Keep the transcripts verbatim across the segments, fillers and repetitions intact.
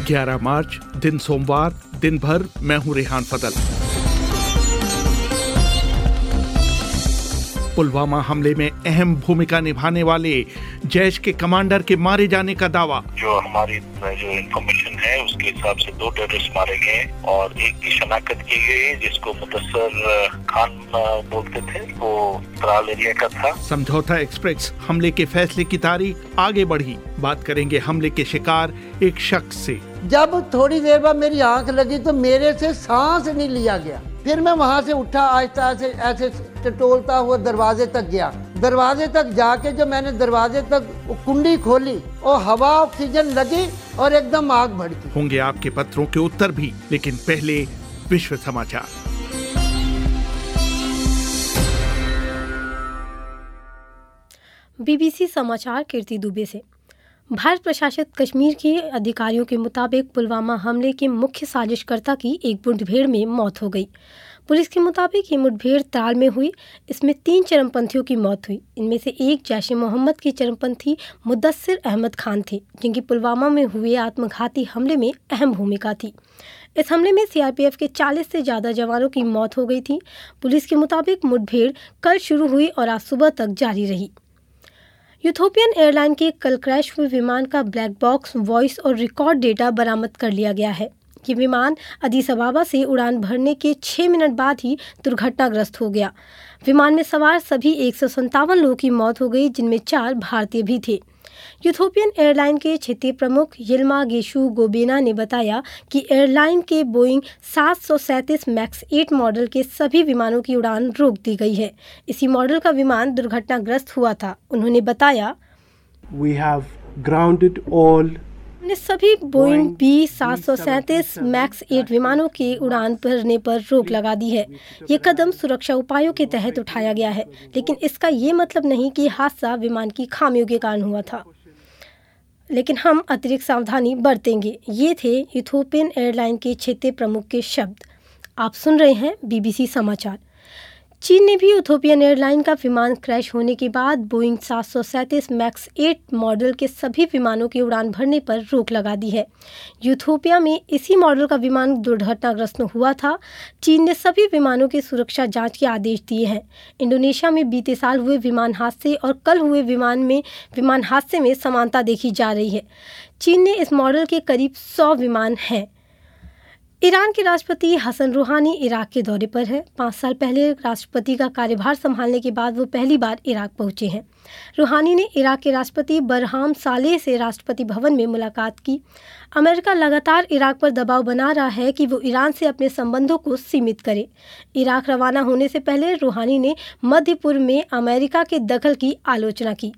ग्यारह मार्च, दिन सोमवार, दिन भर मैं हूं रेहान फजल। पुलवामा हमले में अहम भूमिका निभाने वाले जैश के कमांडर के मारे जाने का दावा। जो हमारी जो इंफॉर्मेशन है उसके हिसाब से दो टेररिस्ट मारे गए और एक की शनाख्त की गई है जिसको मुदस्सर खान बोलते थे, वो त्राल एरिया का था। समझौता एक्सप्रेस हमले के फैसले की तारीख आगे बढ़ी। बात करेंगे हमले के शिकार एक शख्स से। जब थोड़ी देर बाद मेरी आंख लगी तो मेरे से सांस नहीं लिया गया। फिर मैं वहाँ से उठा, आहिस्ता ऐसे ऐसे टटोलता हुआ दरवाजे तक गया। दरवाजे तक जाके जब मैंने दरवाजे तक कुंडी खोली और हवा ऑक्सीजन लगी और एकदम आग भड़की। होंगे आपके पत्रों के उत्तर भी, लेकिन पहले विश्व समाचार। बीबीसी समाचार कीर्ति दुबे से। भारत प्रशासित कश्मीर के अधिकारियों के मुताबिक पुलवामा हमले के मुख्य साजिशकर्ता की एक मुठभेड़ में मौत हो गई। पुलिस के मुताबिक ये मुठभेड़ त्राल में हुई। इसमें तीन चरमपंथियों की मौत हुई। इनमें से एक जैश ए मोहम्मद के चरमपंथी मुदस्सिर अहमद खान थे, जिनकी पुलवामा में हुए आत्मघाती हमले में अहम भूमिका थी। इस हमले में सीआरपीएफ के चालीस से ज़्यादा जवानों की मौत हो गई थी। पुलिस के मुताबिक मुठभेड़ कल शुरू हुई और आज सुबह तक जारी रही। यूथोपियन एयरलाइन के कल क्रैश हुए विमान का ब्लैक बॉक्स, वॉइस और रिकॉर्ड डेटा बरामद कर लिया गया है। ये विमान अदीस अबाबा से उड़ान भरने के छः मिनट बाद ही दुर्घटनाग्रस्त हो गया। विमान में सवार सभी एक सौ संतावन लोगों की मौत हो गई, जिनमें चार भारतीय भी थे। यूथोपियन एयरलाइन के क्षेत्रीय प्रमुख यिल्मा गेशु गोबेना ने बताया कि एयरलाइन के बोइंग सात सौ सैंतीस मैक्स आठ मॉडल के सभी विमानों की उड़ान रोक दी गई है। इसी मॉडल का विमान दुर्घटनाग्रस्त हुआ था। उन्होंने बताया, We have grounded all हमने सभी बोइंग बी सात सौ सैंतीस मैक्स आठ विमानों के उड़ान भरने पर रोक लगा दी है। ये कदम सुरक्षा उपायों के तहत उठाया गया है, लेकिन इसका ये मतलब नहीं कि हादसा विमान की खामियों के कारण हुआ था, लेकिन हम अतिरिक्त सावधानी बरतेंगे। ये थे यूथोपियन एयरलाइन के क्षेत्रीय प्रमुख के शब्द। आप सुन रहे हैं बीबीसी समाचार। चीन ने भी यूथोपियन एयरलाइन का विमान क्रैश होने के बाद बोइंग सात सौ सैंतीस मैक्स आठ मॉडल के सभी विमानों की उड़ान भरने पर रोक लगा दी है। यूथोपिया में इसी मॉडल का विमान दुर्घटनाग्रस्त हुआ था। चीन ने सभी विमानों की सुरक्षा जांच के आदेश दिए हैं। इंडोनेशिया में बीते साल हुए विमान हादसे और कल हुए विमान में विमान हादसे में समानता देखी जा रही है। चीन ने इस मॉडल के करीब सौ विमान हैं। ईरान के राष्ट्रपति हसन रूहानी इराक के दौरे पर है। पाँच साल पहले राष्ट्रपति का कार्यभार संभालने के बाद वो पहली बार इराक पहुंचे हैं। रूहानी ने इराक के राष्ट्रपति बरहाम सालेह से राष्ट्रपति भवन में मुलाकात की। अमेरिका लगातार इराक पर दबाव बना रहा है कि वो ईरान से अपने संबंधों को सीमित करे। इराक रवाना होने से पहले रूहानी ने मध्य पूर्व में अमेरिका के दखल की आलोचना की।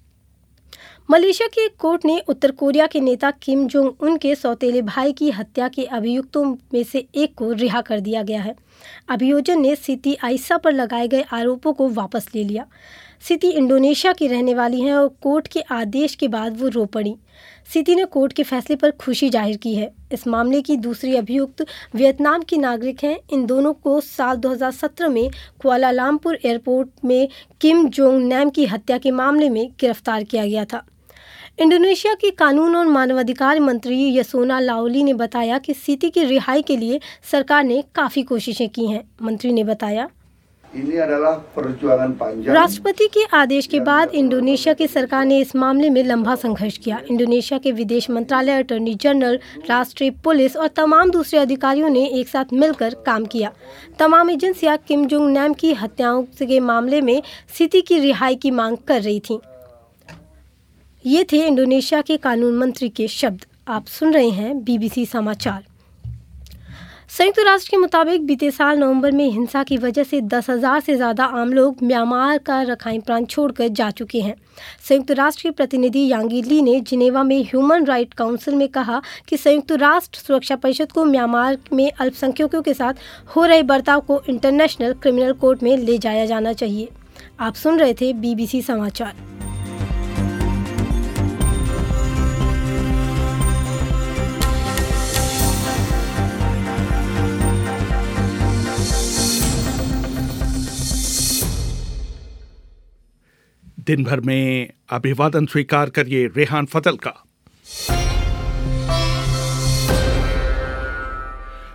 मलेशिया की एक कोर्ट ने उत्तर कोरिया के नेता किम जोंग उन के सौतेले भाई की हत्या के अभियुक्तों में से एक को रिहा कर दिया गया है। अभियोजन ने सिति आयशा पर लगाए गए आरोपों को वापस ले लिया। सिति इंडोनेशिया की रहने वाली हैं और कोर्ट के आदेश के बाद वो रो पड़ी। सिति ने कोर्ट के फैसले पर खुशी जाहिर की है। इस मामले की दूसरी अभियुक्त वियतनाम की नागरिक हैं। इन दोनों को साल दो हज़ार सत्रह में कुआलालंपुर एयरपोर्ट में किम जोंग नैम की हत्या के मामले में गिरफ्तार किया गया था। इंडोनेशिया की कानून और मानवाधिकार मंत्री यसोना लाओली ने बताया कि सिति की रिहाई के लिए सरकार ने काफ़ी कोशिशें की हैं। मंत्री ने बताया, राष्ट्रपति के आदेश के बाद इंडोनेशिया की सरकार ने इस मामले में लंबा संघर्ष किया। इंडोनेशिया के विदेश मंत्रालय, अटॉर्नी जनरल, राष्ट्रीय पुलिस और तमाम दूसरे अधिकारियों ने एक साथ मिलकर काम किया। तमाम एजेंसियां किम जोंग नैम की हत्याओं के मामले में सिति की रिहाई की मांग कर रही थीं। ये थे इंडोनेशिया के कानून मंत्री के शब्द। आप सुन रहे हैं बीबीसी समाचार। संयुक्त राष्ट्र के मुताबिक बीते साल नवंबर में हिंसा की वजह से दस हजार से ज़्यादा आम लोग म्यांमार का रखाइन प्रांत छोड़कर जा चुके हैं। संयुक्त राष्ट्र के प्रतिनिधि यांगी ली ने जिनेवा में ह्यूमन राइट काउंसिल में कहा कि संयुक्त राष्ट्र सुरक्षा परिषद को म्यांमार में अल्पसंख्यकों के साथ हो रहे बर्ताव को इंटरनेशनल क्रिमिनल कोर्ट में ले जाया जाना चाहिए। आप सुन रहे थे बीबीसी समाचार। दिन भर में अभिवादन स्वीकार करिए रेहान फजल का।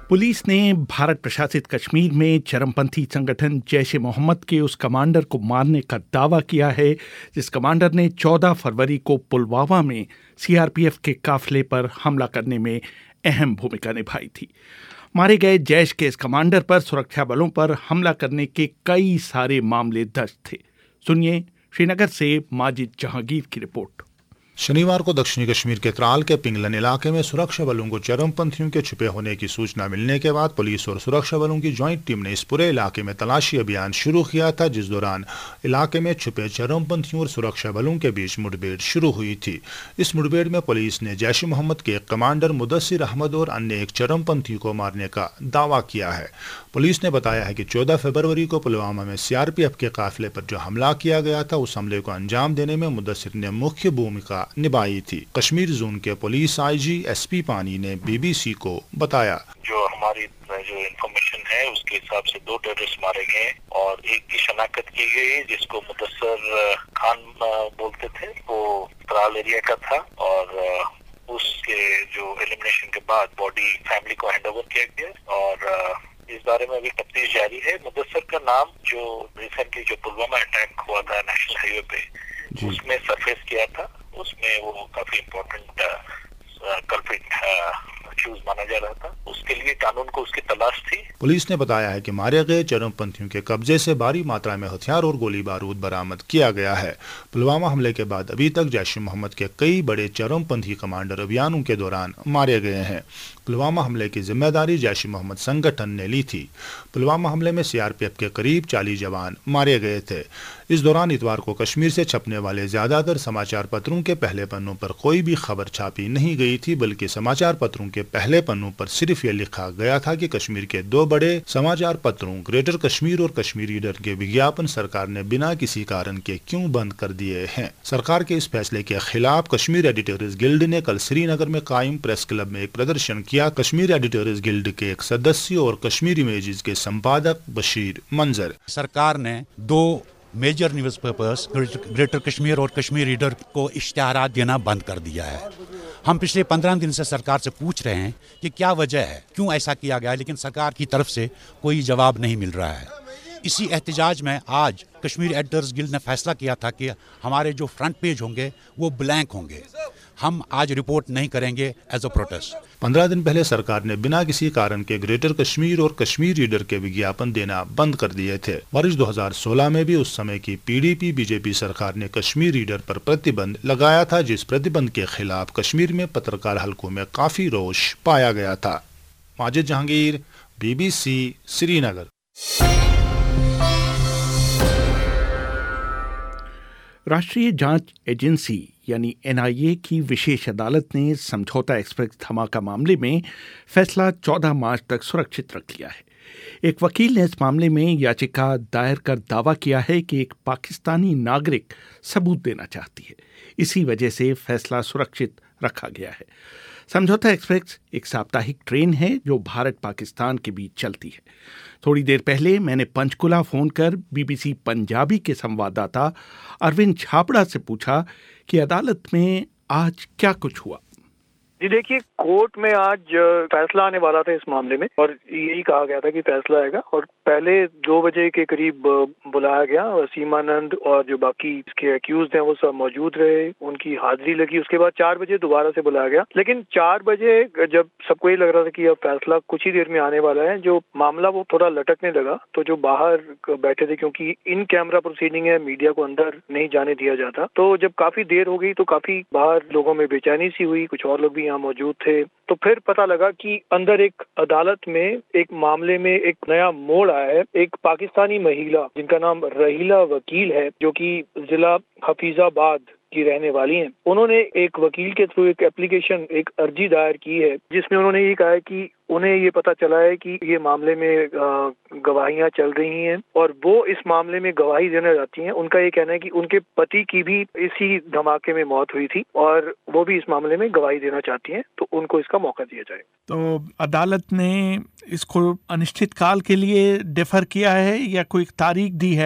पुलिस ने भारत प्रशासित कश्मीर में चरमपंथी संगठन जैश ए मोहम्मद के उस कमांडर को मारने का दावा किया है जिस कमांडर ने चौदह फरवरी को पुलवामा में सीआरपीएफ के काफिले पर हमला करने में अहम भूमिका निभाई थी। मारे गए जैश के इस कमांडर पर सुरक्षा बलों पर हमला करने के कई सारे मामले दर्ज थे। सुनिए श्रीनगर से माजिद जहांगीर की रिपोर्ट। शनिवार को दक्षिणी कश्मीर के त्राल के पिंगलन इलाके में सुरक्षा बलों को चरमपंथियों के छुपे होने की सूचना मिलने के बाद पुलिस और सुरक्षा बलों की ज्वाइंट टीम ने इस पूरे इलाके में तलाशी अभियान शुरू किया था, जिस दौरान इलाके में छुपे चरमपंथियों और सुरक्षा बलों के बीच मुठभेड़ शुरू हुई थी। इस मुठभेड़ में पुलिस ने जैश ए मोहम्मद के कमांडर मुदस्सिर अहमद और अन्य एक चरमपंथी को मारने का दावा किया है। पुलिस ने बताया है कि चौदह फरवरी को पुलवामा में सीआरपीएफ के काफिले पर जो हमला किया गया था, उस हमले को अंजाम देने में मुदस्सिर ने मुख्य भूमिका निभाई थी। कश्मीर जोन के पुलिस आईजी एसपी पानी ने बीबीसी को बताया, जो हमारी जो इन्फॉर्मेशन है उसके हिसाब से दो टेररिस्ट मारे गए और एक की शनाख्त की गई जिसको मुदस्सिर खान बोलते थे, वो त्राल एरिया का था और उसके जो एलिमिनेशन के बाद बॉडी फैमिली को हैंडओवर किया गया और इस बारे में अभी तफ्तीश जारी है। मुदस्सिर का नाम जो रिसेंटली जो पुलवामा अटैक हुआ था नेशनल हाईवे पे, उसमें सरफेस किया था, उसमें वो काफी इम्पोर्टेंट कल्प्रिट एक्यूज माना जा रहा था। उसके लिए कानून को उसकी तलाश थी। पुलिस ने बताया है कि मारे गए चरमपंथियों के कब्जे से भारी मात्रा में हथियार और गोली बारूद बरामद किया गया है। पुलवामा हमले के बाद अभी तक जैश ए मोहम्मद के कई बड़े चरमपंथी कमांडर अभियानों के दौरान मारे गए हैं। पुलवामा हमले की जिम्मेदारी जैश ए मोहम्मद संगठन ने ली थी। पुलवामा हमले में सीआरपीएफ के करीब चालीस जवान मारे गए थे। इस दौरान इतवार को कश्मीर से छपने वाले ज्यादातर समाचार पत्रों के पहले पन्नों पर कोई भी खबर छापी नहीं गई थी, बल्कि समाचार पत्रों के पहले पन्नों पर सिर्फ ये लिखा गया था कि कश्मीर के दो बड़े समाचार पत्रों ग्रेटर कश्मीर और कश्मीर रीडर के विज्ञापन सरकार ने बिना किसी कारण के क्यों बंद कर दिए हैं। सरकार के इस फैसले के खिलाफ कश्मीर एडिटर्स गिल्ड ने कल श्रीनगर में कायम प्रेस क्लब में एक प्रदर्शन किया। कश्मीर एडिटर्स गिल्ड के एक सदस्य और कश्मीर इमेजेस के संपादक बशीर मंजर, सरकार ने दो major newspapers Greater Kashmir और कश्मीर रीडर को इश्तिहारात देना बंद कर दिया है। हम पिछले पंद्रह दिन से सरकार से पूछ रहे हैं कि क्या वजह है, क्यों ऐसा किया गया, लेकिन सरकार की तरफ से कोई जवाब नहीं मिल रहा है। इसी एहतजाज में आज कश्मीर एडिटर्स गिल्ड ने फैसला किया था कि हमारे जो फ्रंट पेज होंगे वो ब्लैंक होंगे, हम आज रिपोर्ट नहीं करेंगे एज अ प्रोटेस्ट। पंद्रह दिन पहले सरकार ने बिना किसी कारण के ग्रेटर कश्मीर और कश्मीर रीडर के विज्ञापन देना बंद कर दिए थे। वर्ष दो हज़ार सोलह में भी उस समय की पीडीपी बीजेपी सरकार ने कश्मीर रीडर पर प्रतिबंध लगाया था, जिस प्रतिबंध के खिलाफ कश्मीर में पत्रकार हलकों में काफी रोष पाया गया था। माजिद जहांगीर, बीबीसी, श्रीनगर। राष्ट्रीय जांच एजेंसी यानी एनआईए की विशेष अदालत ने समझौता एक्सप्रेस धमाका मामले में फैसला चौदह मार्च तक सुरक्षित रख लिया है। एक वकील ने इस मामले में याचिका दायर कर दावा किया है कि एक पाकिस्तानी नागरिक सबूत देना चाहती है, इसी वजह से फैसला सुरक्षित रखा गया है। समझौता एक्सप्रेस एक साप्ताहिक ट्रेन है जो भारत पाकिस्तान के बीच चलती है। थोड़ी देर पहले मैंने पंचकुला फोन कर बीबीसी पंजाबी के संवाददाता अरविंद छापड़ा से पूछा कि अदालत में आज क्या कुछ हुआ। जी देखिए, कोर्ट में आज फैसला आने वाला था इस मामले में और यही कहा गया था कि फैसला आएगा और पहले दो बजे के करीब बुलाया गया। सीमानंद और जो बाकी इसके एक्यूज हैं वो सब मौजूद रहे, उनकी हाजिरी लगी। उसके बाद चार बजे दोबारा से बुलाया गया, लेकिन चार बजे जब सबको ये लग रहा था कि अब फैसला कुछ ही देर में आने वाला है, जो मामला वो थोड़ा लटकने लगा। तो जो बाहर बैठे थे, क्योंकि इन कैमरा प्रोसीडिंग है, मीडिया को अंदर नहीं जाने दिया जाता, तो जब काफी देर हो गई तो काफी बाहर लोगों में बेचैनी सी हुई। कुछ और लोग भी मौजूद थे। तो फिर पता लगा कि अंदर एक अदालत में एक मामले में एक नया मोड़ आया है। एक पाकिस्तानी महिला जिनका नाम रहीला वकील है, जो कि जिला हफीजाबाद की रहने वाली हैं, उन्होंने एक वकील के थ्रू एक एप्लीकेशन, एक अर्जी दायर की है, जिसमें उन्होंने ये कहा है कि उन्हें ये पता चला है कि ये मामले में गवाहियां चल रही हैं और वो इस मामले में गवाही देना चाहती हैं। उनका ये कहना है कि उनके पति की भी इसी धमाके में मौत हुई थी और वो भी इस मामले में गवाही देना चाहती हैं, तो उनको इसका मौका दिया जाए। तो अदालत ने इसको अनिश्चित काल के लिए डिफर किया है या कोई तारीख दी है अगली?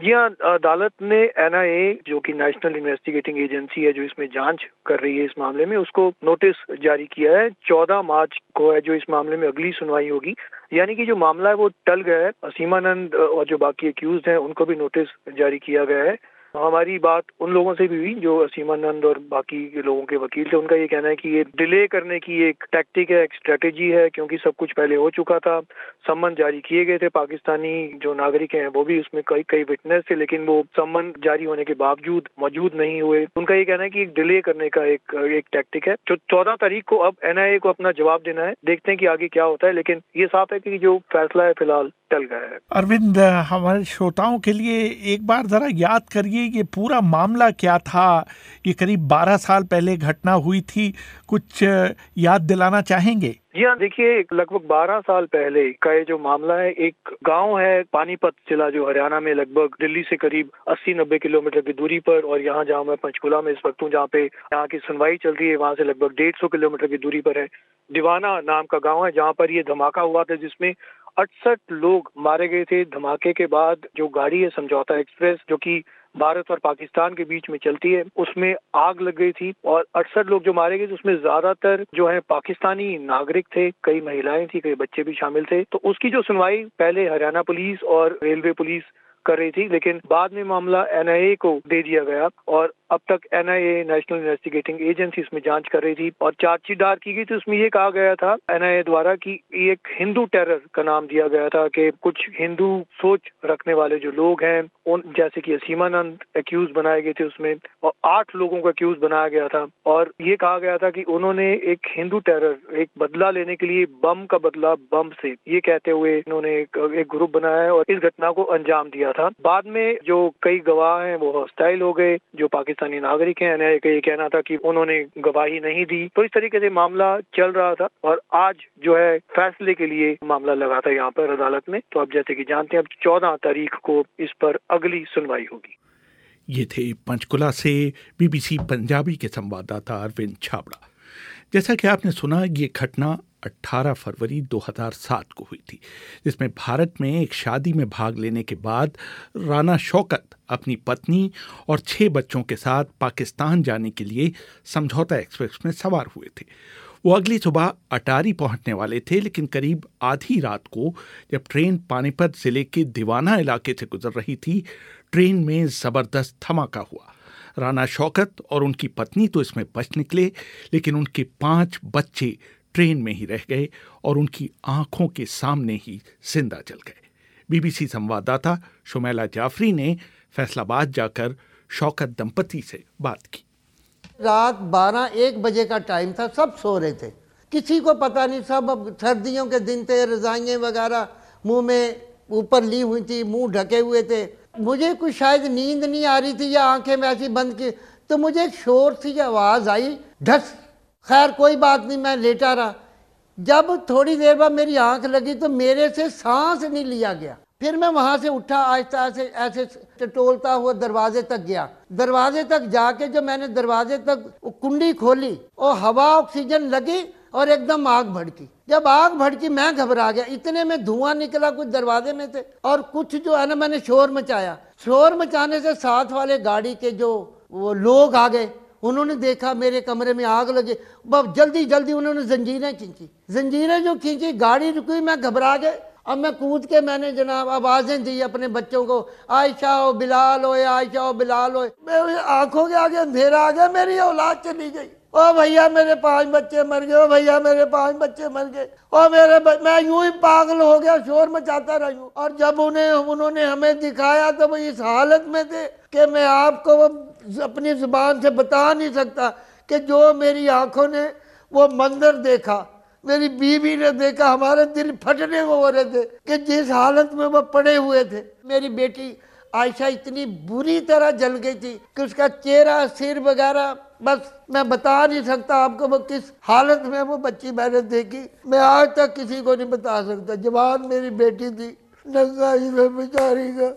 जी हाँ, अदालत ने एन आई ए जो कि नेशनल इन्वेस्टिगेटिंग एजेंसी है जो इसमें जांच कर रही है इस मामले में, उसको नोटिस जारी किया है। चौदह मार्च को है जो इस मामले में अगली सुनवाई होगी, यानी कि जो मामला है वो टल गया है। असीमानंद और जो बाकी एक्यूज हैं उनको भी नोटिस जारी किया गया है। हमारी बात उन लोगों से भी हुई जो असीमानंद और बाकी के लोगों के वकील थे। उनका ये कहना है कि ये डिले करने की एक टैक्टिक है, एक स्ट्रेटेजी है, क्योंकि सब कुछ पहले हो चुका था। सम्मन जारी किए गए थे, पाकिस्तानी जो नागरिक हैं वो भी उसमें कई कई विटनेस थे, लेकिन वो सम्मन जारी होने के बावजूद मौजूद नहीं हुए। उनका ये कहना है कि एक डिले करने का एक एक टैक्टिक है। जो चौदह तारीख को अब एन आई ए को अपना जवाब देना है, देखते हैं कि आगे क्या होता है, लेकिन ये साफ है कि जो फैसला है फिलहाल टल गया है। अरविंद, हमारे श्रोताओं के लिए एक बार जरा याद करिए ये पूरा मामला क्या था। ये करीब बारह साल पहले घटना हुई थी, कुछ याद दिलाना चाहेंगे? जी हाँ, देखिए लगभग बारह साल पहले का ये जो मामला है, एक गांव है पानीपत जिला जो हरियाणा में लगभग दिल्ली से करीब अस्सी नब्बे किलोमीटर की दूरी पर, और यहाँ जहाँ मैं पंचकुला में इस वक्त हूँ जहाँ पे यहाँ की सुनवाई चल रही है, वहाँ से लगभग डेढ़ सौ किलोमीटर की दूरी पर है दीवाना नाम का गाँव है, जहाँ पर ये धमाका हुआ था जिसमेम अड़सठ लोग मारे गए थे। धमाके के बाद जो गाड़ी है समझौता एक्सप्रेस जो कि भारत और पाकिस्तान के बीच में चलती है, उसमें आग लग गई थी और अड़सठ लोग जो मारे गए थे उसमें ज्यादातर जो है पाकिस्तानी नागरिक थे, कई महिलाएं थी, कई बच्चे भी शामिल थे। तो उसकी जो सुनवाई पहले हरियाणा पुलिस और रेलवे पुलिस कर रही थी, लेकिन बाद में मामला एन आई ए को दे दिया गया और अब तक N I A national investigating agency इसमें जांच कर रही थी और चार्जशीट दायर की गई थी। उसमें ये कहा गया था एन आई ए द्वारा कि एक हिंदू टेरर का नाम दिया गया था कि कुछ हिंदू सोच रखने वाले जो लोग हैं उन जैसे कि असीमानंद एक्यूज बनाए गए थे उसमें, और आठ लोगों को एक्यूज बनाया गया था और ये कहा गया था कि उन्होंने एक हिंदू टेरर, एक बदला लेने के लिए बम का बदला बम से, ये कहते हुए इन्होंने एक, एक ग्रुप बनाया है और इस घटना को अंजाम दिया था। बाद में जो कई गवाह हैं वो हॉस्टाइल हो गए, जो पाकिस्तानी नागरिक हैं, एन आई ए का ये कहना था कि उन्होंने गवाही नहीं दी। तो इस तरीके से मामला चल रहा था और आज जो है फैसले के लिए मामला लगा था यहाँ पर अदालत में। तो अब जैसे कि जानते हैं अब चौदह तारीख को इस पर अगली सुनवाई होगी। ये थे पंचकुला से बी बी सी पंजाबी के संवाददाता अरविंद छाबड़ा। जैसा कि आपने सुना, ये घटना अठारह फरवरी दो हज़ार सात को हुई थी, जिसमें भारत में एक शादी में भाग लेने के बाद राना शौकत अपनी पत्नी और छह बच्चों के साथ पाकिस्तान जाने के लिए समझौता एक्सप्रेस में सवार हुए थे। वो अगली सुबह अटारी पहुंचने वाले थे, लेकिन करीब आधी रात को जब ट्रेन पानीपत जिले के दीवाना इलाके से गुजर रही थी, ट्रेन में जबरदस्त धमाका हुआ। राना शौकत और उनकी पत्नी तो इसमें बच निकले, लेकिन उनके पांच बच्चे ट्रेन में ही रह गए और उनकी आंखों के सामने ही जिंदा जल गए। बी बी सी संवाददाता शुमैला जाफरी ने फैसलाबाद जाकर शौकत दंपति से बात की। रात बारह एक बजे का टाइम था, सब सो रहे थे, किसी को पता नहीं, सब अब सर्दियों के दिन थे, रजाइयाँ वगैरह मुंह में ऊपर ली हुई थी, मुंह ढके हुए थे। मुझे कुछ शायद नींद नहीं आ रही थी या आंखें में ऐसी बंद की, तो मुझे एक शोर सी आवाज़ आई, ढस। खैर कोई बात नहीं, मैं लेटा रहा। जब थोड़ी देर बाद मेरी आंख लगी तो मेरे से सांस नहीं लिया गया। फिर मैं वहाँ से उठा, आहिस्ता ऐसे ऐसे टटोलता हुआ दरवाजे तक गया। दरवाजे तक जाके जो मैंने दरवाजे तक कुंडी खोली और हवा ऑक्सीजन लगी और एकदम आग भड़की। जब आग भड़की मैं घबरा गया, इतने में धुआं निकला, कुछ दरवाजे में थे और कुछ जो है ना, मैंने शोर मचाया। शोर मचाने से साथ वाले गाड़ी के जो वो लोग आ गए, उन्होंने देखा मेरे कमरे में आग लगे, बहुत जल्दी जल्दी उन्होंने जंजीरें खींची। जंजीरें जो खींची, गाड़ी रुकी, मैं घबरा गया। अब मैं कूद के मैंने जनाब आवाज़ें दी अपने बच्चों को, आयशा हो, बिलाल हो, आयशा हो, बिलाल हो। मेरी आंखों के आगे अंधेरा आ गया, मेरी औलाद चली गई। ओ भैया मेरे पांच बच्चे मर गए, ओ भैया मेरे पांच बच्चे मर गए, ओ मेरे ब... मैं यूं ही पागल हो गया, शोर मचाता रहा यूं। और जब उन्हें उन्होंने हमें दिखाया तो वो इस हालत में थे कि मैं आपको वो अपनी जुबान से बता नहीं सकता कि जो मेरी आंखों ने वो मंजर देखा, मेरी बीवी ने देखा, हमारे दिल फटने को हो रहे थे कि जिस हालत में वो पड़े हुए थे। मेरी बेटी आयशा इतनी बुरी तरह जल गई थी कि उसका चेहरा, सिर वगैरह, बस मैं बता नहीं सकता आपको वो किस हालत में वो बच्ची मैंने देखी। मैं आज तक किसी को नहीं बता सकता। जवान मेरी बेटी थी, नंगाई में बेचारी का।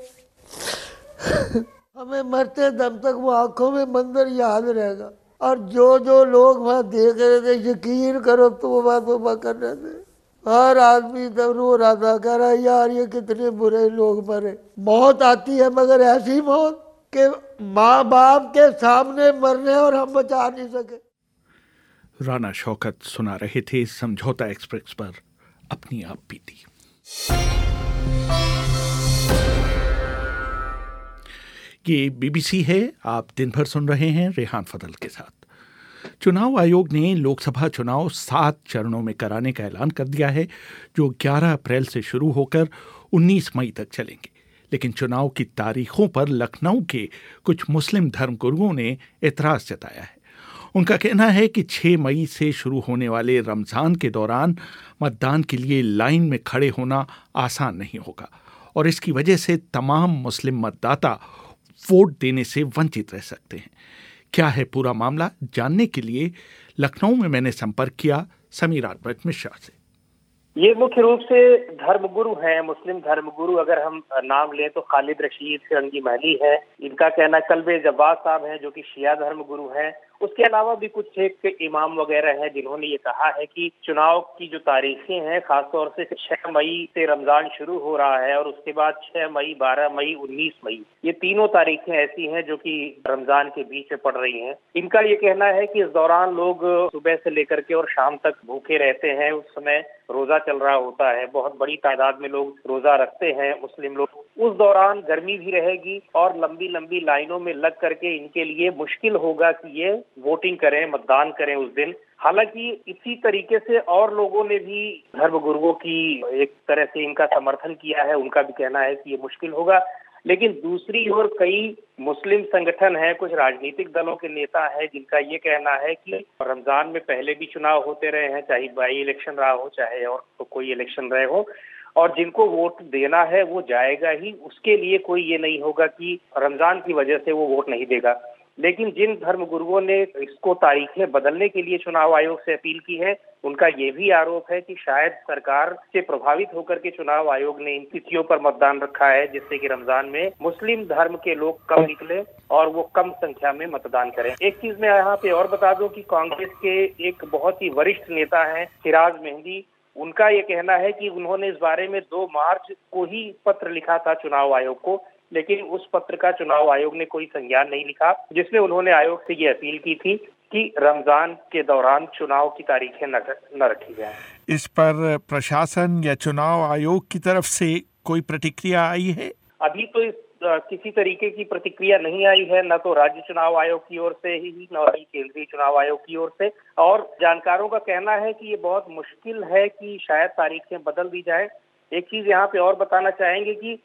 हमें मरते दम तक वो आंखों में मंजर याद रहेगा। और जो जो लोग वहाँ देख रहे थे, यकीन करो तो वो बात वो कर रहे थे, हर आदमी तब रो रहा था, कह रहा यार ये कितने बुरे लोग मरे। मौत आती है मगर ऐसी मौत कि माँ बाप के सामने मरने और हम बचा नहीं सके। राणा शौकत सुना रहे थे समझौता एक्सप्रेस पर अपनी आप बीती। ये बीबीसी है, आप दिन भर सुन रहे हैं रेहान फजल के साथ। चुनाव आयोग ने लोकसभा चुनाव सात चरणों में कराने का ऐलान कर दिया है, जो ग्यारह अप्रैल से शुरू होकर उन्नीस मई तक चलेंगे। लेकिन चुनाव की तारीखों पर लखनऊ के कुछ मुस्लिम धर्मगुरुओं ने एतराज जताया है। उनका कहना है कि छह मई से शुरू होने वाले रमजान के दौरान मतदान के लिए लाइन में खड़े होना आसान नहीं होगा और इसकी वजह से तमाम मुस्लिम मतदाता वोट देने से वंचित रह सकते हैं। क्या है पूरा मामला, जानने के लिए लखनऊ में मैंने संपर्क किया समीर आटमत मिश्रा से। ये मुख्य रूप से धर्मगुरु हैं, मुस्लिम धर्मगुरु। अगर हम नाम लें तो खालिद रशीद फिरंगी महली है, इनका कहना कल्बे जब्बार साहब हैं जो कि शिया धर्मगुरु हैं। उसके अलावा भी कुछ एक इमाम वगैरह हैं जिन्होंने ये कहा है कि चुनाव की जो तारीखें हैं, खासतौर से छह मई से रमजान शुरू हो रहा है और उसके बाद छह मई, बारह मई, उन्नीस मई, ये तीनों तारीखें ऐसी हैं जो कि रमजान के बीच में पड़ रही हैं। इनका ये कहना है कि इस दौरान लोग सुबह से लेकर के और शाम तक भूखे रहते हैं। उस समय रोजा चल रहा होता है, बहुत बड़ी तादाद में लोग रोजा रखते हैं मुस्लिम लोग। उस दौरान गर्मी भी रहेगी और लंबी लंबी लाइनों में लग करके इनके लिए मुश्किल होगा कि ये वोटिंग करें, मतदान करें उस दिन। हालांकि इसी तरीके से और लोगों ने भी धर्मगुरुओं की एक तरह से इनका समर्थन किया है। उनका भी कहना है कि ये मुश्किल होगा, लेकिन दूसरी ओर कई मुस्लिम संगठन हैं, कुछ राजनीतिक दलों के नेता हैं जिनका ये कहना है कि रमजान में पहले भी चुनाव होते रहे हैं, चाहे बाई इलेक्शन रहा हो चाहे और तो कोई इलेक्शन रहे हो, और जिनको वोट देना है वो जाएगा ही। उसके लिए कोई ये नहीं होगा कि रमजान की वजह से वो वोट नहीं देगा। लेकिन जिन धर्मगुरुओं ने इसको तारीखें बदलने के लिए चुनाव आयोग से अपील की है, उनका ये भी आरोप है कि शायद सरकार से प्रभावित होकर के चुनाव आयोग ने इन तिथियों पर मतदान रखा है, जिससे कि रमजान में मुस्लिम धर्म के लोग कम निकले और वो कम संख्या में मतदान करें। एक चीज मैं यहाँ पे और बता दूं कि कांग्रेस के एक बहुत ही वरिष्ठ नेता हैं सिराज मेहंदी, उनका ये कहना है कि उन्होंने इस बारे में दो मार्च को ही पत्र लिखा था चुनाव आयोग को, लेकिन उस पत्र का चुनाव आयोग ने कोई संज्ञान नहीं लिखा, जिसमें उन्होंने आयोग से ये अपील की थी कि रमजान के दौरान चुनाव की तारीखें न, न रखी जाएं। इस पर प्रशासन या चुनाव आयोग की तरफ से कोई प्रतिक्रिया आई है? अभी तो इस आ, किसी तरीके की प्रतिक्रिया नहीं आई है, न तो राज्य चुनाव आयोग की ओर से ही न ही केंद्रीय चुनाव आयोग की ओर से। और जानकारों का कहना है कि ये बहुत मुश्किल है कि शायद तारीखें बदल दी जाए। एक चीज यहाँ पे और बताना चाहेंगे कि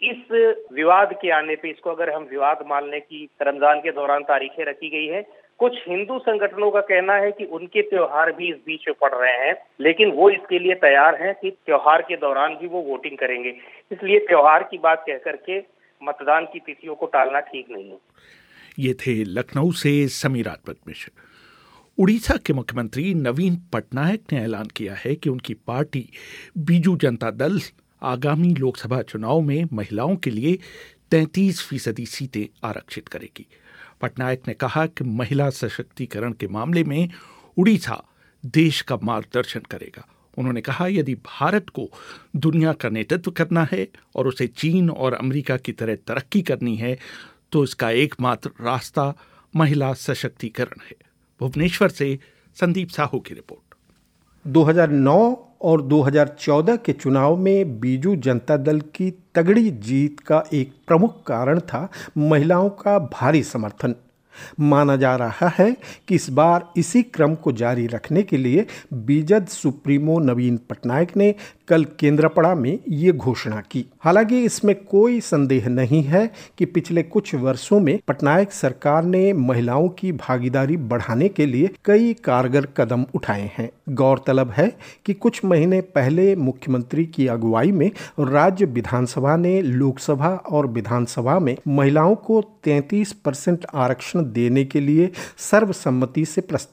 इस विवाद के आने पे, इसको अगर हम विवाद मान लें कि रमजान के दौरान तारीखें रखी गई है, कुछ हिंदू संगठनों का कहना है कि उनके त्योहार भी इस बीच में पड़ रहे हैं, लेकिन वो इसके लिए तैयार हैं कि त्योहार के दौरान भी वो वोटिंग करेंगे। इसलिए त्योहार की बात कह करके मतदान की तिथियों को टालना ठीक नहीं है। ये थे लखनऊ से समीर आटमत मिश्रा। उड़ीसा के मुख्यमंत्री नवीन पटनायक ने ऐलान किया है कि उनकी पार्टी बीजू जनता दल आगामी लोकसभा चुनाव में महिलाओं के लिए तैंतीस फीसदी सीटें आरक्षित करेगी। पटनायक ने कहा कि महिला सशक्तिकरण के मामले में उड़ीसा देश का मार्गदर्शन करेगा। उन्होंने कहा, यदि भारत को दुनिया का नेतृत्व करना है और उसे चीन और अमेरिका की तरह तरक्की करनी है, तो इसका एकमात्र रास्ता महिला सशक्तिकरण है। भुवनेश्वर से संदीप साहू की रिपोर्ट। दो हज़ार नौ और दो हज़ार चौदह के चुनाव में बीजू जनता दल की तगड़ी जीत का एक प्रमुख कारण था महिलाओं का भारी समर्थन। माना जा रहा है कि इस बार इसी क्रम को जारी रखने के लिए बीजद सुप्रीमो नवीन पटनायक ने कल केंद्रपड़ा में ये घोषणा की। हालांकि इसमें कोई संदेह नहीं है कि पिछले कुछ वर्षों में पटनायक सरकार ने महिलाओं की भागीदारी बढ़ाने के लिए कई कारगर कदम उठाए हैं। गौरतलब है कि कुछ महीने पहले मुख्यमंत्री की अगुवाई में राज्य विधानसभा ने लोकसभा और विधानसभा में महिलाओं को तैंतीस परसेंट आरक्षण देने के लिए सर्वसम्मति से प्रस्ताव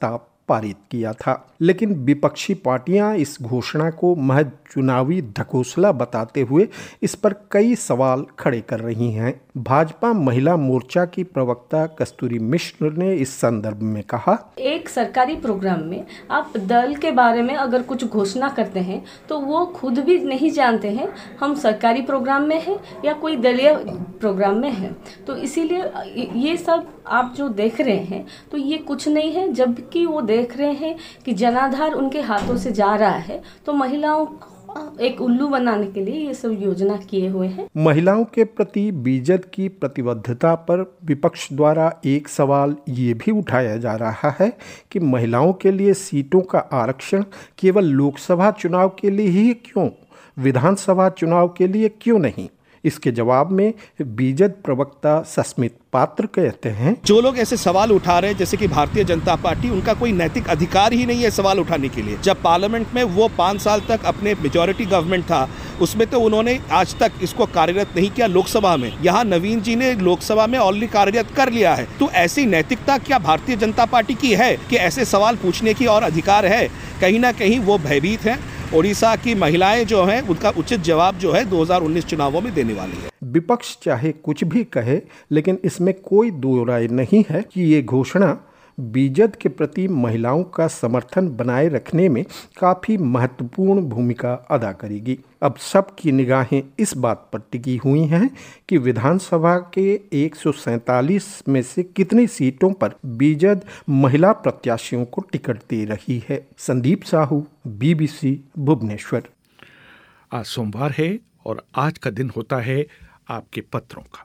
पारित किया था। लेकिन विपक्षी पार्टियां इस घोषणा को महज चुनावी ढकोसला बताते हुए इस पर कई सवाल खड़े कर रही हैं। भाजपा महिला मोर्चा की प्रवक्ता कस्तूरी मिश्र ने इस संदर्भ में कहा, एक सरकारी प्रोग्राम में आप दल के बारे में अगर कुछ घोषणा करते हैं तो वो खुद भी नहीं जानते हैं हम सरकारी प्रोग्राम में हैं या कोई दलीय प्रोग्राम में हैं। तो इसीलिए ये सब आप जो देख रहे हैं तो ये कुछ नहीं है, जबकि वो देख रहे हैं कि जनाधार उनके हाथों से जा रहा है। तो महिलाओं एक उल्लू बनाने के लिए ये सब योजना किए हुए हैं। महिलाओं के प्रति बीजेड की प्रतिबद्धता पर विपक्ष द्वारा एक सवाल ये भी उठाया जा रहा है कि महिलाओं के लिए सीटों का आरक्षण केवल लोकसभा चुनाव के लिए ही क्यों, विधानसभा चुनाव के लिए क्यों नहीं। इसके जवाब में बीजेड प्रवक्ता सस्मित पात्र कहते हैं, जो लोग ऐसे सवाल उठा रहे हैं जैसे कि भारतीय जनता पार्टी, उनका कोई नैतिक अधिकार ही नहीं है सवाल उठाने के लिए। जब पार्लियामेंट में वो पाँच साल तक अपने मेजॉरिटी गवर्नमेंट था उसमें तो उन्होंने आज तक इसको कार्यरत नहीं किया। लोकसभा में यहाँ नवीन जी ने लोकसभा में ऑलरेडी कार्यरत कर लिया है। तो ऐसी नैतिकता क्या भारतीय जनता पार्टी की है कि ऐसे सवाल पूछने की और अधिकार है? कहीं ना कहीं वो भयभीत हैं। ओडिशा की महिलाएं जो हैं उनका उचित जवाब जो है दो हज़ार उन्नीस चुनावों में देने वाली है। विपक्ष चाहे कुछ भी कहे, लेकिन इसमें कोई दो राय नहीं है कि ये घोषणा बीजेड के प्रति महिलाओं का समर्थन बनाए रखने में काफ़ी महत्वपूर्ण भूमिका अदा करेगी। अब सबकी निगाहें इस बात पर टिकी हुई हैं कि विधानसभा के एक सौ सैंतालीस में से कितनी सीटों पर बीजेड महिला प्रत्याशियों को टिकट दे रही है। संदीप साहू, बीबीसी भुवनेश्वर। आज सोमवार है और आज का दिन होता है आपके पत्रों का।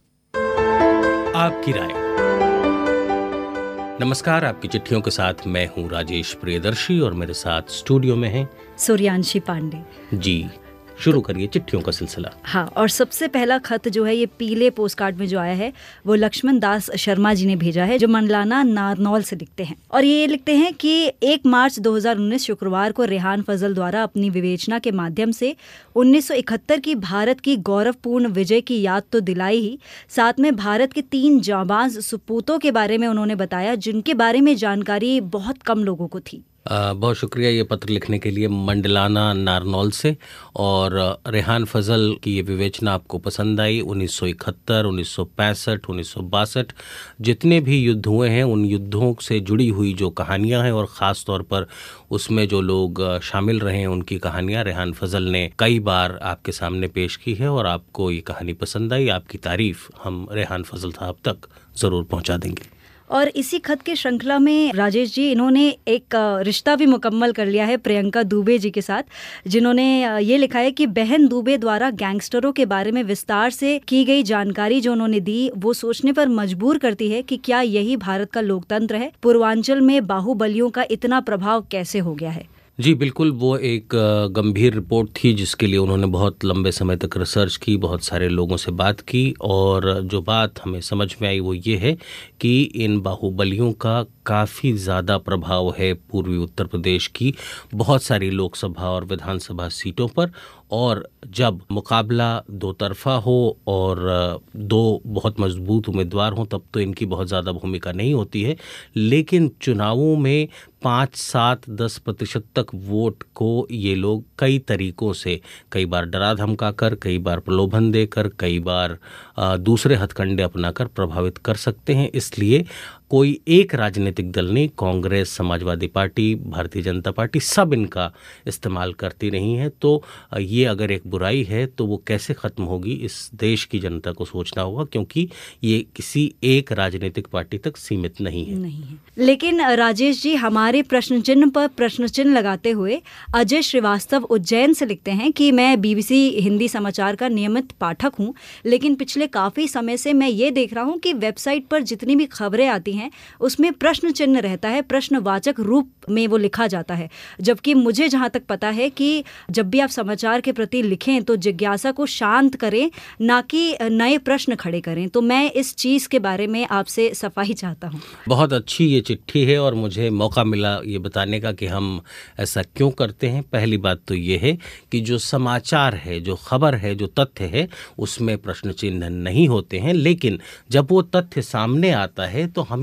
आपकी राय। नमस्कार, आपकी चिट्ठियों के साथ मैं हूं राजेश प्रियदर्शी और मेरे साथ स्टूडियो में हैं सूर्यांशी पांडे जी। शुरू करिए चिट्ठियों का सिलसिला। हाँ, और सबसे पहला खत जो है ये पीले पोस्टकार्ड में जो आया है वो लक्ष्मण दास शर्मा जी ने भेजा है, जो मंडलाना नारनौल से लिखते हैं। और ये लिखते हैं कि एक मार्च दो हज़ार उन्नीस शुक्रवार को रेहान फजल द्वारा अपनी विवेचना के माध्यम से उन्नीस सौ इकहत्तर की भारत की गौरवपूर्ण विजय की याद तो दिलाई ही, साथ में भारत के तीन जाबाज सपूतों के बारे में उन्होंने बताया जिनके बारे में जानकारी बहुत कम लोगों को थी। आ, बहुत शुक्रिया ये पत्र लिखने के लिए मंडलाना नारनौल से। और रेहान फजल की ये विवेचना आपको पसंद आई। उन्नीस सौ इकहत्तर, उन्नीस सौ पैंसठ, उन्नीस सौ बासठ जितने भी युद्ध हुए हैं उन युद्धों से जुड़ी हुई जो कहानियां हैं और ख़ास तौर पर उसमें जो लोग शामिल रहे हैं उनकी कहानियां रेहान फजल ने कई बार आपके सामने पेश की है और आपको ये कहानी पसंद आई। आपकी तारीफ हम रेहान फजल साहब तक ज़रूर पहुँचा देंगे। और इसी खत के श्रृंखला में राजेश जी इन्होंने एक रिश्ता भी मुकम्मल कर लिया है प्रियंका दुबे जी के साथ, जिन्होंने ये लिखा है कि बहन दुबे द्वारा गैंगस्टरों के बारे में विस्तार से की गई जानकारी जो उन्होंने दी वो सोचने पर मजबूर करती है कि क्या यही भारत का लोकतंत्र है। पूर्वांचल में बाहुबलियों का इतना प्रभाव कैसे हो गया है। जी बिल्कुल, वो एक गंभीर रिपोर्ट थी जिसके लिए उन्होंने बहुत लंबे समय तक रिसर्च की, बहुत सारे लोगों से बात की और जो बात हमें समझ में आई वो ये है कि इन बाहुबलियों का काफ़ी ज़्यादा प्रभाव है पूर्वी उत्तर प्रदेश की बहुत सारी लोकसभा और विधानसभा सीटों पर। और जब मुकाबला दो तरफा हो और दो बहुत मजबूत उम्मीदवार हों तब तो इनकी बहुत ज़्यादा भूमिका नहीं होती है, लेकिन चुनावों में पाँच सात दस प्रतिशत तक वोट को ये लोग कई तरीक़ों से, कई बार डरा धमका कर, कई बार प्रलोभन देकर, कई बार दूसरे हथकंडे अपनाकर प्रभावित कर सकते हैं। इसलिए कोई एक राजनीतिक दल नहीं, कांग्रेस, समाजवादी पार्टी, भारतीय जनता पार्टी सब इनका इस्तेमाल करती रही है। तो ये अगर एक बुराई है तो वो कैसे ख़त्म होगी इस देश की जनता को सोचना होगा, क्योंकि ये किसी एक राजनीतिक पार्टी तक सीमित नहीं है। नहीं है। लेकिन राजेश जी हमारे प्रश्न चिन्ह पर प्रश्न चिन्ह लगाते हुए अजय श्रीवास्तव उज्जैन से लिखते हैं कि मैं बीबीसी हिंदी समाचार का नियमित पाठक हूँ, लेकिन पिछले काफ़ी समय से मैं ये देख रहा हूँ कि वेबसाइट पर जितनी भी खबरें आती हैं उसमें प्रश्न चिन्ह रहता है, प्रश्नवाचक रूप में वो लिखा जाता है। जबकि मुझे जहाँ तक पता है कि जब भी आप समाचार के प्रति लिखें तो जिज्ञासा को शांत करें, ना कि नए प्रश्न खड़े करें। तो मैं इस चीज़ के बारे में आपसे सफाई चाहता हूँ। बहुत अच्छी ये चिट्ठी है और मुझे मौका मिला ये बताने का कि हम ऐसा क्यों करते हैं। पहली बात तो ये है कि जो समाचार है, जो खबर है, जो तथ्य है उसमें प्रश्न चिन्ह नहीं होते हैं, लेकिन जब वो तथ्य सामने आता है तो हम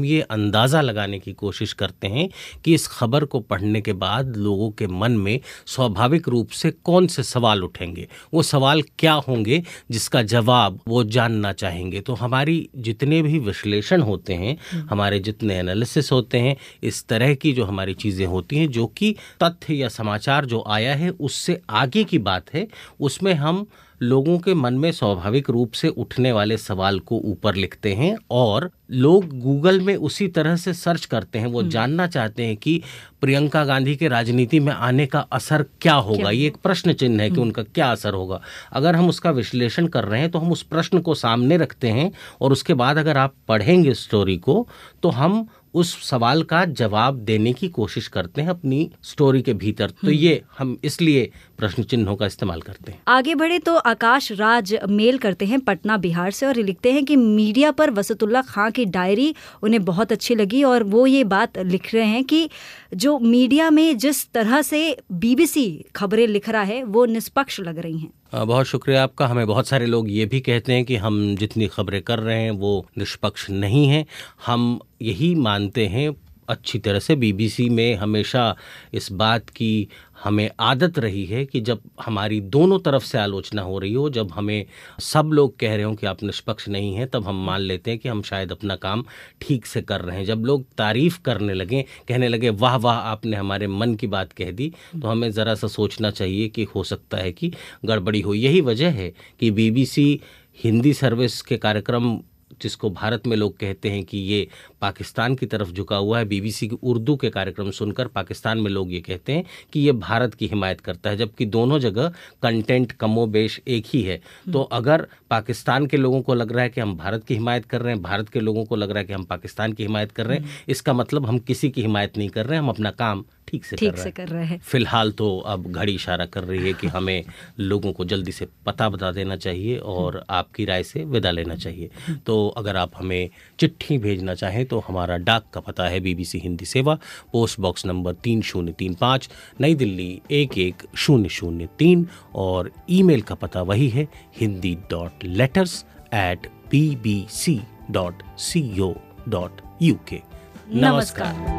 ये अंदाज़ा लगाने की कोशिश करते हैं कि इस खबर को पढ़ने के बाद लोगों के मन में स्वाभाविक रूप से कौन से सवाल उठेंगे, वो सवाल क्या होंगे जिसका जवाब वो जानना चाहेंगे। तो हमारी जितने भी विश्लेषण होते हैं, हमारे जितने एनालिसिस होते हैं, इस तरह की जो हमारी चीज़ें होती हैं जो कि तथ्य या समाचार जो आया है उससे आगे की बात है, उसमें हम लोगों के मन में स्वाभाविक रूप से उठने वाले सवाल को ऊपर लिखते हैं और लोग गूगल में उसी तरह से सर्च करते हैं। वो जानना चाहते हैं कि प्रियंका गांधी के राजनीति में आने का असर क्या होगा, क्या? ये एक प्रश्न चिन्ह है कि उनका क्या असर होगा। अगर हम उसका विश्लेषण कर रहे हैं तो हम उस प्रश्न को सामने रखते हैं और उसके बाद अगर आप पढ़ेंगे स्टोरी को तो हम उस सवाल का जवाब देने की कोशिश करते हैं अपनी स्टोरी के भीतर। तो ये हम इसलिए प्रश्न चिन्हों का इस्तेमाल करते हैं। आगे बढ़े तो आकाश राज मेल करते हैं पटना बिहार से और लिखते हैं कि मीडिया पर वसतुल्ला खां की डायरी उन्हें बहुत अच्छी लगी और वो ये बात लिख रहे हैं कि जो मीडिया में जिस तरह से बीबीसी खबरें लिख रहा है वो निष्पक्ष लग रही हैं। बहुत शुक्रिया आपका। हमें बहुत सारे लोग ये भी कहते हैं कि हम जितनी खबरें कर रहे हैं वो निष्पक्ष नहीं हैं। हम यही मानते हैं अच्छी तरह से। बीबीसी में हमेशा इस बात की हमें आदत रही है कि जब हमारी दोनों तरफ से आलोचना हो रही हो, जब हमें सब लोग कह रहे हो कि आप निष्पक्ष नहीं हैं, तब हम मान लेते हैं कि हम शायद अपना काम ठीक से कर रहे हैं। जब लोग तारीफ़ करने लगें, कहने लगे वाह वाह आपने हमारे मन की बात कह दी, तो हमें ज़रा सा सोचना चाहिए कि हो सकता है कि गड़बड़ी हो। यही वजह है कि बीबीसी हिंदी सर्विस के कार्यक्रम, जिसको भारत में लोग कहते हैं कि ये पाकिस्तान की तरफ झुका हुआ है, बीबीसी की उर्दू के कार्यक्रम सुनकर पाकिस्तान में लोग ये कहते हैं कि ये भारत की हिमायत करता है, जबकि दोनों जगह कंटेंट कमोबेश एक ही है। तो अगर पाकिस्तान के लोगों को लग रहा है कि हम भारत की हिमायत कर रहे हैं, भारत के लोगों को लग रहा है कि हम पाकिस्तान की हिमायत कर रहे हैं, इसका मतलब हम किसी की हिमायत नहीं कर रहे हैं, हम अपना काम ठीक से ठीक कर रहे से कर रहे हैं। फिलहाल तो अब घड़ी इशारा कर रही है कि हमें लोगों को जल्दी से पता बता देना चाहिए और आपकी राय से विदा लेना चाहिए। तो अगर आप हमें चिट्ठी भेजना चाहें तो हमारा डाक का पता है बीबीसी हिंदी सेवा, पोस्ट बॉक्स नंबर तीन शून्य तीन पाँच, नई दिल्ली एक एक शून्य शून्य तीन, और ईमेल का पता वही है Hindi dot letters at B B C dot C O dot U K. नमस्कार।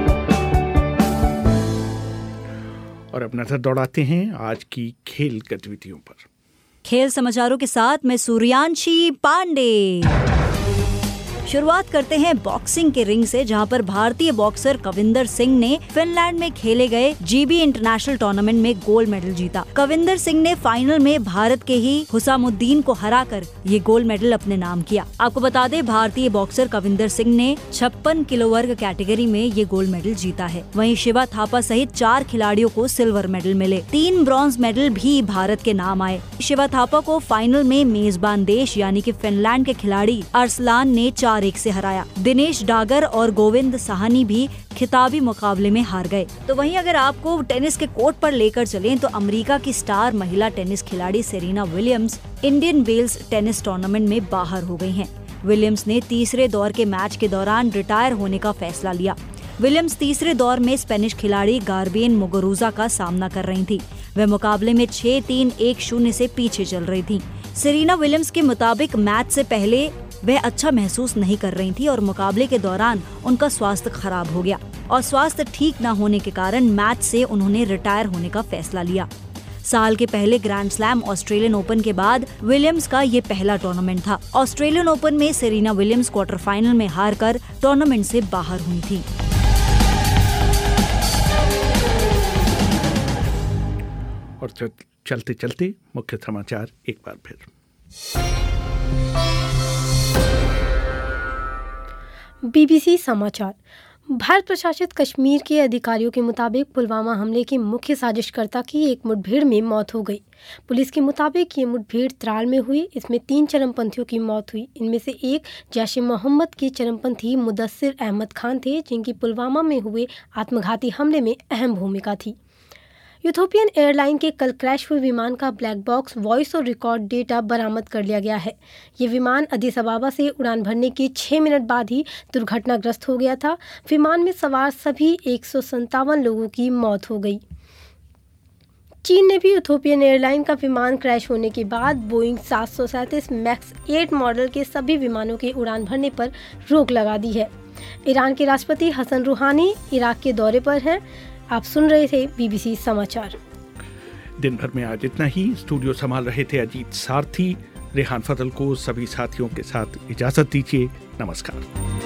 और अब नजर दौड़ाते हैं आज की खेल गतिविधियों पर। खेल समाचारों के साथ मैं सूर्यांशी पांडे। शुरुआत करते हैं बॉक्सिंग के रिंग से, जहां पर भारतीय बॉक्सर कविंदर सिंह ने फिनलैंड में खेले गए जीबी इंटरनेशनल टूर्नामेंट में गोल्ड मेडल जीता। कविंदर सिंह ने फाइनल में भारत के ही हुसामुद्दीन को हराकर ये गोल्ड मेडल अपने नाम किया। आपको बता दें, भारतीय बॉक्सर कविंदर सिंह ने छप्पन किलो वर्ग कैटेगरी में ये गोल्ड मेडल जीता है। वहीं शिवा थापा सहित चार खिलाड़ियों को सिल्वर मेडल मिले। तीन ब्रॉन्ज मेडल भी भारत के नाम आए। शिवा थापा को फाइनल में मेजबान देश यानी कि फिनलैंड के खिलाड़ी अरसलान ने चार एक से हराया। दिनेश डागर और गोविंद साहनी भी खिताबी मुकाबले में हार गए। तो वहीं अगर आपको टेनिस के कोर्ट पर लेकर चलें तो अमेरिका की स्टार महिला टेनिस खिलाड़ी Serena Williams Indian Wells tennis tournament में बाहर हो गई हैं। विलियम्स ने तीसरे दौर के मैच के दौरान रिटायर होने का फैसला लिया। विलियम्स तीसरे दौर में स्पेनिश खिलाड़ी गार्बियन मुगुरुजा का सामना कर रही थी। वह मुकाबले में छह तीन एक शून्य से पीछे चल रही थी। सेरेना विलियम्स के मुताबिक मैच से पहले वह अच्छा महसूस नहीं कर रही थी और मुकाबले के दौरान उनका स्वास्थ्य खराब हो गया और स्वास्थ्य ठीक न होने के कारण मैच से उन्होंने रिटायर होने का फैसला लिया। साल के पहले ग्रैंड स्लैम ऑस्ट्रेलियन ओपन के बाद विलियम्स का ये पहला टूर्नामेंट था। ऑस्ट्रेलियन ओपन में सेरेना विलियम्स क्वार्टर फाइनल में हारकर टूर्नामेंट से बाहर हुई थी। और चलते चलते मुख्य समाचार एक बार फिर। बीबीसी समाचार। भारत प्रशासित कश्मीर के अधिकारियों के मुताबिक पुलवामा हमले के मुख्य साजिशकर्ता की एक मुठभेड़ में मौत हो गई। पुलिस के मुताबिक ये मुठभेड़ त्राल में हुई। इसमें तीन चरमपंथियों की मौत हुई। इनमें से एक जैश ए मोहम्मद के चरमपंथी मुदस्सिर अहमद खान थे, जिनकी पुलवामा में हुए आत्मघाती हमले में अहम भूमिका थी। यूथोपियन एयरलाइन के कल क्रैश हुए विमान का ब्लैक बॉक्स वॉइस और रिकॉर्ड डेटा बरामद कर लिया गया है। ये विमान अदीस अबाबा से उड़ान भरने के छः मिनट बाद ही दुर्घटनाग्रस्त हो गया था। विमान में सवार सभी एक सौ संतावन लोगों की मौत हो गई। चीन ने भी यूथोपियन एयरलाइन का विमान क्रैश होने के बाद बोइंग सात सौ सैंतीस मैक्स एट मॉडल के सभी विमानों के उड़ान भरने पर रोक लगा दी है। ईरान के राष्ट्रपति हसन रूहानी इराक के दौरे पर हैं। आप सुन रहे थे बीबीसी समाचार। दिन भर में आज इतना ही। स्टूडियो संभाल रहे थे अजीत सारथी। रेहान फजल को सभी साथियों के साथ इजाजत दीजिए। नमस्कार।